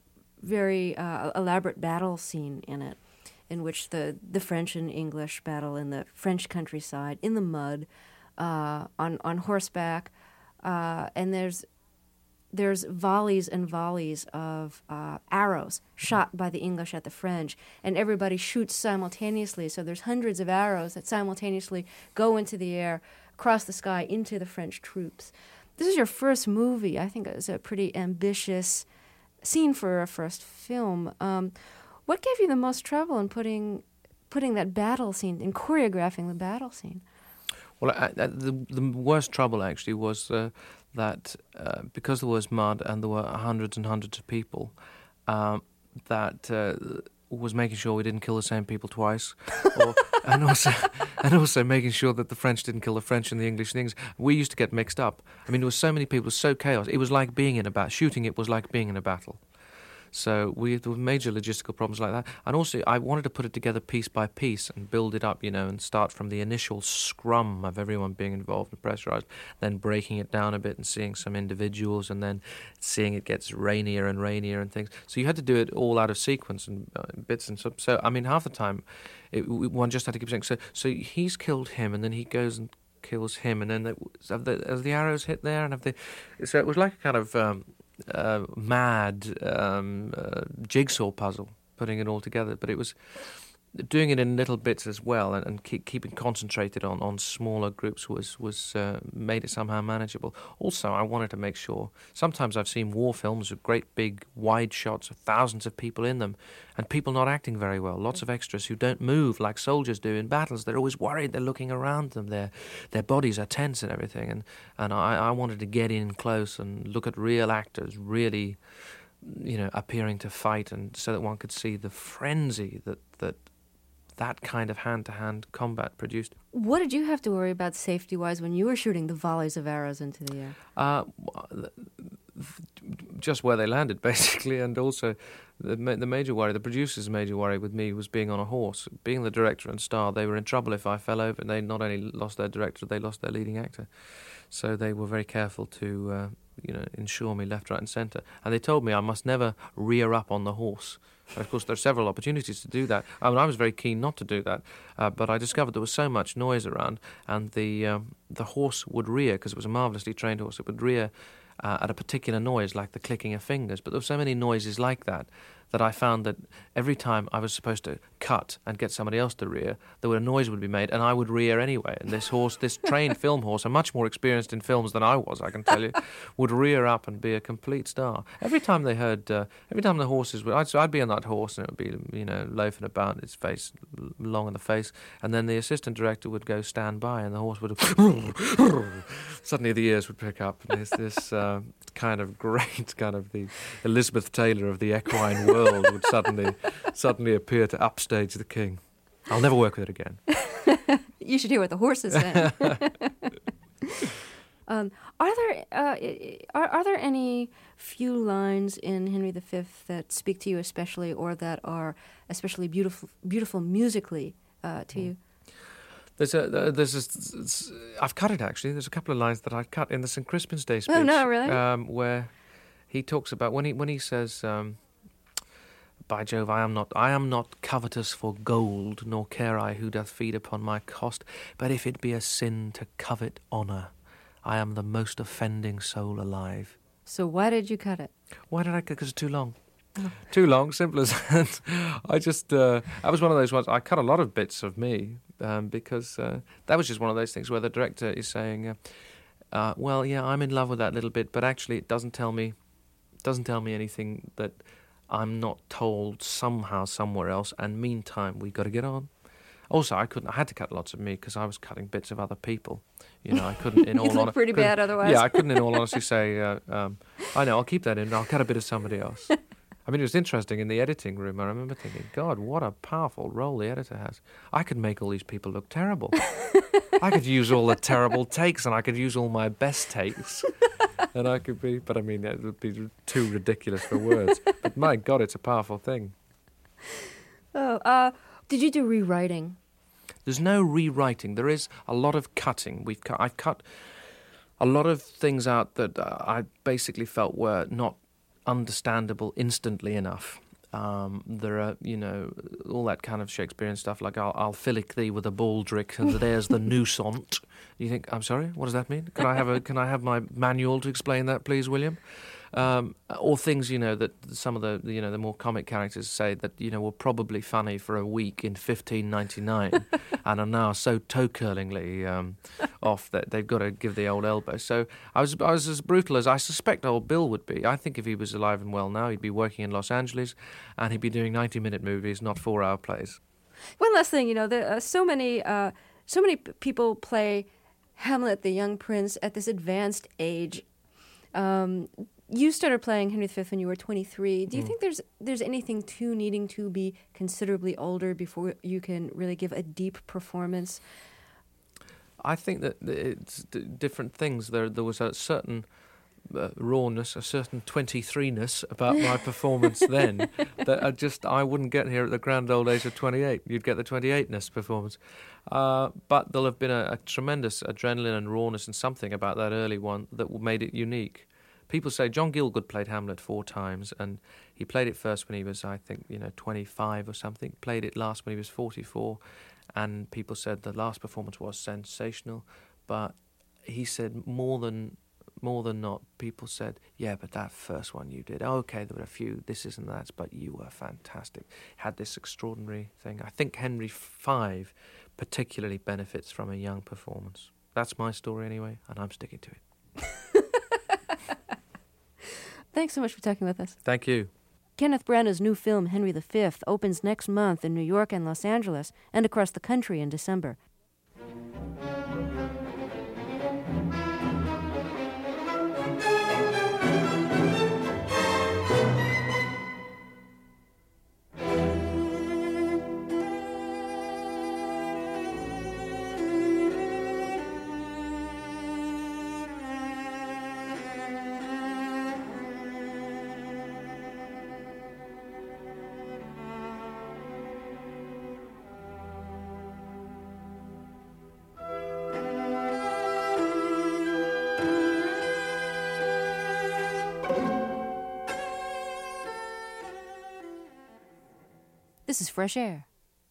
very uh, elaborate battle scene in it, in which the, the French and English battle in the French countryside, in the mud, uh, on on horseback, uh, and there's there's volleys and volleys of uh, arrows shot by the English at the French, and everybody shoots simultaneously. So there's hundreds of arrows that simultaneously go into the air, across the sky, into the French troops. This is your first movie. I think it was a pretty ambitious scene for a first film. Um, what gave you the most trouble in putting putting that battle scene, in choreographing the battle scene? Well, I, I, the the worst trouble actually was uh, that uh, because there was mud and there were hundreds and hundreds of people, um, that uh, was making sure we didn't kill the same people twice, or, and also and also making sure that the French didn't kill the French and the English things. We used to get mixed up. I mean, there were so many people, it was so chaos. It was like being in a battle. Shooting it was like being in a battle. So we had major logistical problems like that. And also, I wanted to put it together piece by piece and build it up, you know, and start from the initial scrum of everyone being involved and pressurized, then breaking it down a bit and seeing some individuals, and then seeing it gets rainier and rainier and things. So you had to do it all out of sequence and uh, bits and so. So I mean, half the time, it, one just had to keep saying, so so he's killed him, and then he goes and kills him, and then the, have the, have the arrows hit there, and have the. So it was like a kind of. Um, Uh, mad um, uh, jigsaw puzzle, putting it all together. But it was doing it in little bits as well, and, and keep, keeping concentrated on, on smaller groups was was uh, made it somehow manageable. Also, I wanted to make sure. Sometimes I've seen war films with great big wide shots of thousands of people in them, and people not acting very well. Lots of extras who don't move like soldiers do in battles. They're always worried. They're looking around them. Their their bodies are tense and everything. And and I, I wanted to get in close and look at real actors, really, you know, appearing to fight, and so that one could see the frenzy that that. that kind of hand-to-hand combat produced. What did you have to worry about safety-wise when you were shooting the volleys of arrows into the air? Uh, just where they landed, basically, and also the, ma- the major worry, the producer's major worry with me was being on a horse. Being the director and star, they were in trouble if I fell over. They not only lost their director, they lost their leading actor. So they were very careful to, uh, you know, ensure me left, right and centre. And they told me I must never rear up on the horse. Of course, there are several opportunities to do that. I mean, I was very keen not to do that, uh, but I discovered there was so much noise around, and the um, the horse would rear, because it was a marvellously trained horse. It would rear uh, at a particular noise, like the clicking of fingers. But there were so many noises like that that I found that every time I was supposed to cut and get somebody else to rear, there would a noise would be made, and I would rear anyway. And this horse, this trained film horse, and much more experienced in films than I was, I can tell you, would rear up and be a complete star. Every time they heard, uh, every time the horses would, I'd, so I'd be on that horse, and it would be, you know, loafing about, its face long in the face, and then the assistant director would go stand by, and the horse would suddenly the ears would pick up, and there's this uh, kind of great kind of the Elizabeth Taylor of the equine world would suddenly suddenly appear to upstage the king. I'll never work with it again. You should hear what the horse is saying. um, are there uh, are, are there any few lines in Henry the Fifth that speak to you especially, or that are especially beautiful beautiful musically uh, to mm. you? There's a, there's a, I've cut it actually. There's a couple of lines that I've cut in the Saint Crispin's Day speech. Oh no, really? Um, where he talks about when he when he says, um, "By Jove, I am not I am not covetous for gold, nor care I who doth feed upon my cost. But if it be a sin to covet honour, I am the most offending soul alive." So why did you cut it? Why did I cut it? Because it's too long. Oh. Too long, simple as that. I just, uh, that was one of those ones, I cut a lot of bits of me, um, because uh, that was just one of those things where the director is saying, uh, uh, well, yeah, I'm in love with that little bit, but actually it doesn't tell me, doesn't tell me anything that I'm not told somehow, somewhere else, and meantime, we've got to get on. Also, I couldn't, I had to cut lots of me because I was cutting bits of other people. You know, I couldn't, in all honesty. You look pretty bad otherwise. Yeah, I couldn't, in all honesty, say, uh, um, I know, I'll keep that in, I'll cut a bit of somebody else. I I mean, it was interesting in the editing room. I remember thinking, God, what a powerful role the editor has. I could make all these people look terrible. I could use all the terrible takes, and I could use all my best takes. And I could be, but I mean, it would be too ridiculous for words. But my God, it's a powerful thing. Oh, uh, did you do rewriting? There's no rewriting. There is a lot of cutting. We've cut, I've cut a lot of things out that uh, I basically felt were not understandable instantly enough. Um, there are, you know, all that kind of Shakespearean stuff, like I'll, I'll fillick thee with a baldric, and there's the nousant. You think, I'm sorry, what does that mean? Can I have a can I have my manual to explain that, please, William? Um, or things, you know, that some of the, you know, the more comic characters say that, you know, were probably funny for a week in fifteen ninety-nine and are now so toe-curlingly um, off that they've got to give the old elbow. So I was I was as brutal as I suspect old Bill would be. I think if he was alive and well now, he'd be working in Los Angeles and he'd be doing ninety-minute movies, not four-hour plays. One last thing, you know, there are so many, uh, so many p- people play Hamlet, the young prince, at this advanced age. Um, You started playing Henry the Fifth when you were twenty-three. Do you mm. think there's there's anything to needing to be considerably older before you can really give a deep performance? I think that it's d- different things. There there was a certain uh, rawness, a certain twenty-three-ness about my performance then that I just I wouldn't get here at the grand old age of twenty-eight. You'd get the twenty-eight-ness performance. Uh, but there'll have been a, a tremendous adrenaline and rawness and something about that early one that made it unique. People say John Gielgud played Hamlet four times, and he played it first when he was, I think, you know, twenty-five or something. Played it last when he was forty-four, and people said the last performance was sensational. But he said more than more than not, people said, yeah, but that first one you did, oh, okay, there were a few this, is and that, but you were fantastic. Had this extraordinary thing. I think Henry the Fifth particularly benefits from a young performance. That's my story anyway, and I'm sticking to it. Thanks so much for talking with us. Thank you. Kenneth Branagh's new film, Henry the Fifth, opens next month in New York and Los Angeles and across the country in December. This is Fresh Air.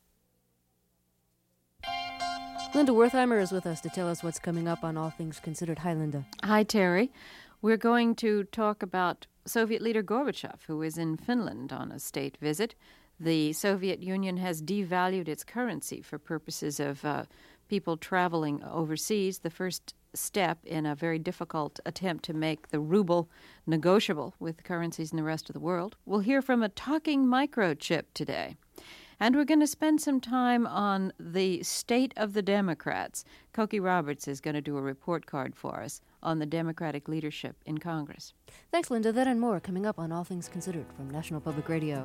Linda Wertheimer is with us to tell us what's coming up on All Things Considered. Hi, Linda. Hi, Terry. We're going to talk about Soviet leader Gorbachev, who is in Finland on a state visit. The Soviet Union has devalued its currency for purposes of uh, people traveling overseas, the first step in a very difficult attempt to make the ruble negotiable with currencies in the rest of the world. We'll hear from a talking microchip today. And we're going to spend some time on the state of the Democrats. Cokie Roberts is going to do a report card for us on the Democratic leadership in Congress. Thanks, Linda. That and more coming up on All Things Considered from National Public Radio.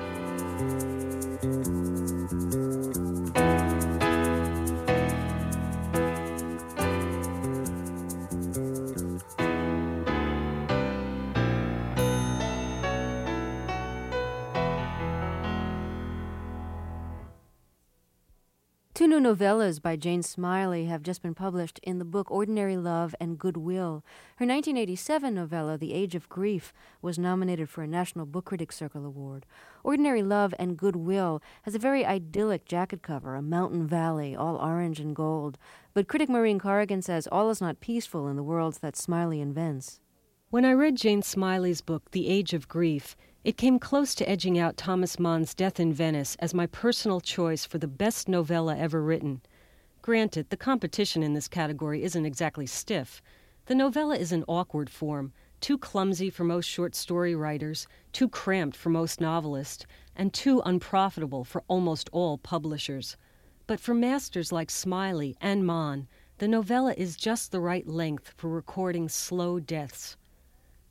Two new novellas by Jane Smiley have just been published in the book Ordinary Love and Goodwill. Her nineteen eighty-seven novella, The Age of Grief, was nominated for a National Book Critics Circle Award. Ordinary Love and Goodwill has a very idyllic jacket cover, a mountain valley, all orange and gold. But critic Maureen Corrigan says all is not peaceful in the worlds that Smiley invents. When I read Jane Smiley's book, The Age of Grief, it came close to edging out Thomas Mann's Death in Venice as my personal choice for the best novella ever written. Granted, the competition in this category isn't exactly stiff. The novella is an awkward form, too clumsy for most short story writers, too cramped for most novelists, and too unprofitable for almost all publishers. But for masters like Smiley and Mann, the novella is just the right length for recording slow deaths.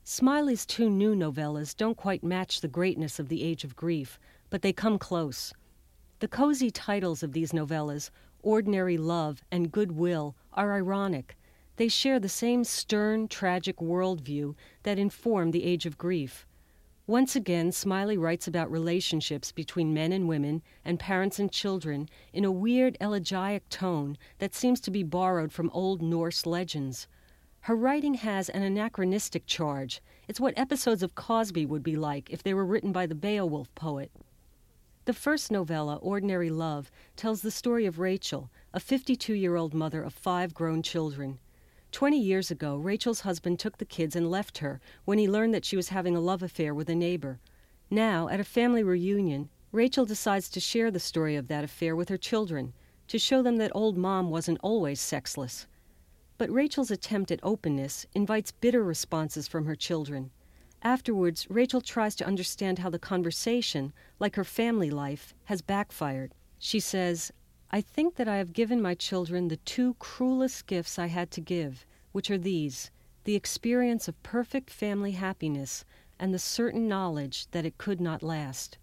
Smiley's two new novellas don't quite match the greatness of The Age of Grief, but they come close. The cozy titles of these novellas, Ordinary Love and Goodwill, are ironic. They share the same stern, tragic worldview that informed The Age of Grief. Once again, Smiley writes about relationships between men and women and parents and children in a weird elegiac tone that seems to be borrowed from old Norse legends. Her writing has an anachronistic charge. It's what episodes of Cosby would be like if they were written by the Beowulf poet. The first novella, Ordinary Love, tells the story of Rachel, a fifty-two-year-old mother of five grown children. Twenty years ago, Rachel's husband took the kids and left her when he learned that she was having a love affair with a neighbor. Now, at a family reunion, Rachel decides to share the story of that affair with her children, to show them that old mom wasn't always sexless. But Rachel's attempt at openness invites bitter responses from her children. Afterwards, Rachel tries to understand how the conversation, like her family life, has backfired. She says, "I think that I have given my children the two cruelest gifts I had to give, which are these, the experience of perfect family happiness and the certain knowledge that it could not last."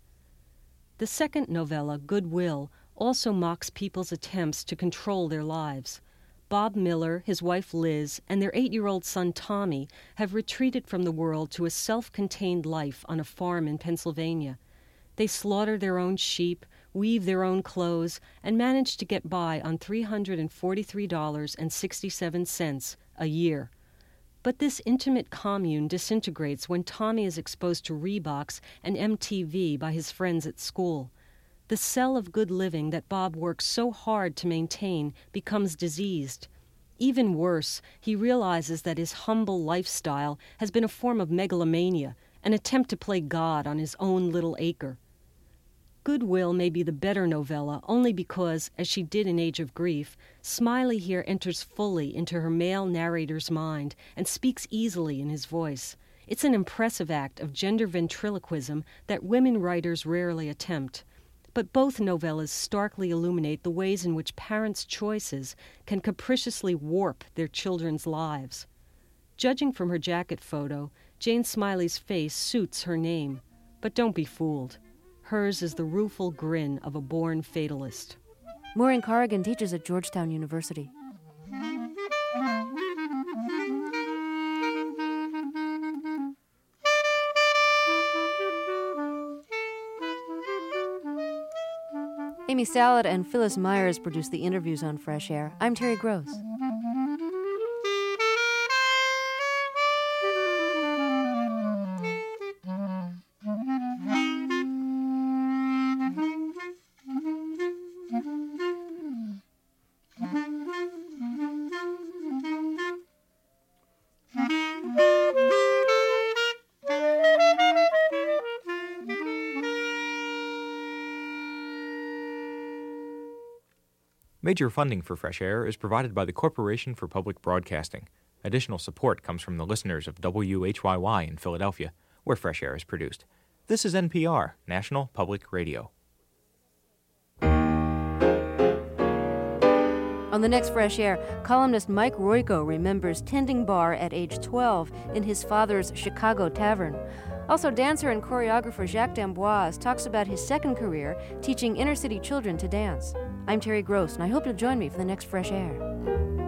The second novella, Goodwill, also mocks people's attempts to control their lives. Bob Miller, his wife Liz, and their eight-year-old son Tommy have retreated from the world to a self-contained life on a farm in Pennsylvania. They slaughter their own sheep, weave their own clothes, and manage to get by on three hundred forty-three dollars and sixty-seven cents a year. But this intimate commune disintegrates when Tommy is exposed to Reeboks and M T V by his friends at school. The cell of good living that Bob works so hard to maintain becomes diseased. Even worse, he realizes that his humble lifestyle has been a form of megalomania, an attempt to play God on his own little acre. Goodwill may be the better novella only because, as she did in Age of Grief, Smiley here enters fully into her male narrator's mind and speaks easily in his voice. It's an impressive act of gender ventriloquism that women writers rarely attempt. But both novellas starkly illuminate the ways in which parents' choices can capriciously warp their children's lives. Judging from her jacket photo, Jane Smiley's face suits her name. But don't be fooled. Hers is the rueful grin of a born fatalist. Maureen Corrigan teaches at Georgetown University. Amy Salad and Phyllis Myers produce the interviews on Fresh Air. I'm Terry Gross. Major funding for Fresh Air is provided by the Corporation for Public Broadcasting. Additional support comes from the listeners of W H Y Y in Philadelphia, where Fresh Air is produced. This is N P R, National Public Radio. On the next Fresh Air, columnist Mike Royko remembers tending bar at age twelve in his father's Chicago tavern. Also, dancer and choreographer Jacques d'Amboise talks about his second career teaching inner-city children to dance. I'm Terry Gross, and I hope you'll join me for the next Fresh Air.